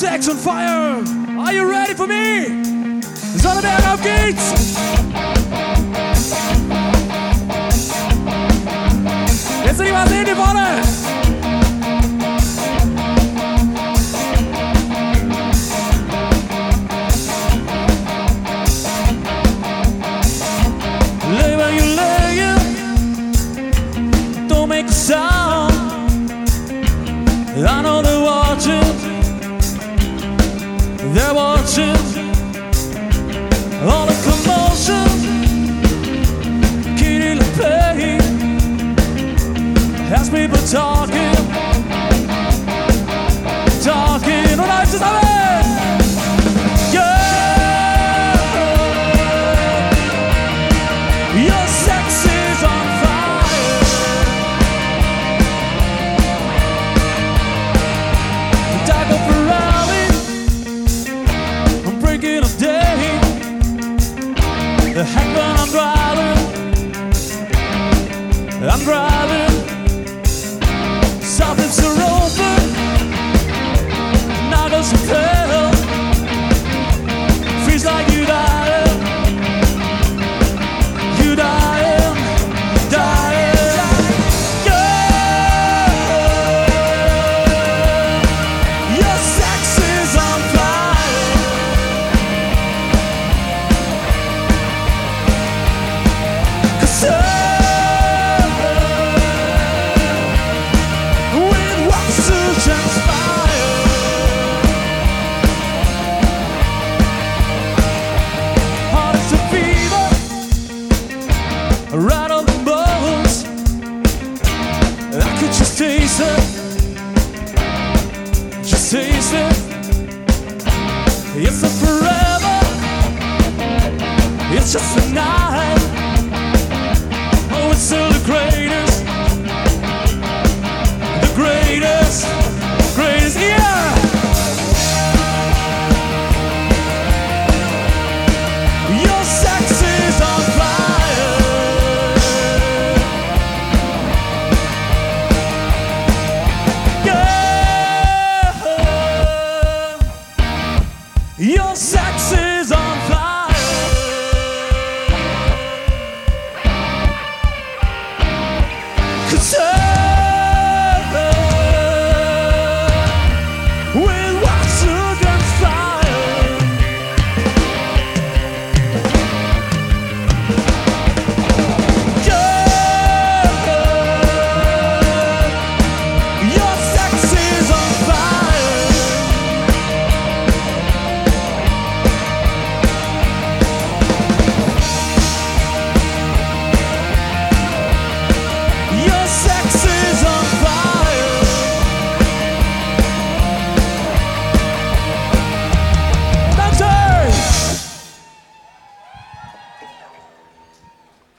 Sex on Fire. Are you ready for me? Sonneberg, auf geht's! Jetzt sind die mal sehen, die vorne! Lay where you lay, don't make a sound. I know they're watching, they're watching. All the commotion, kitty to play, has people talking, talking. Und eins zusammen! Yeah! Your sex is on fire. Taco Ferrari, I'm breaking a day. The heck when I'm driving, something's so open, now goes to hell, feels like you dying, dying, yeah, your sex is on fire. Right on the bones, I could just taste it, just taste it. It's not forever, it's just a night.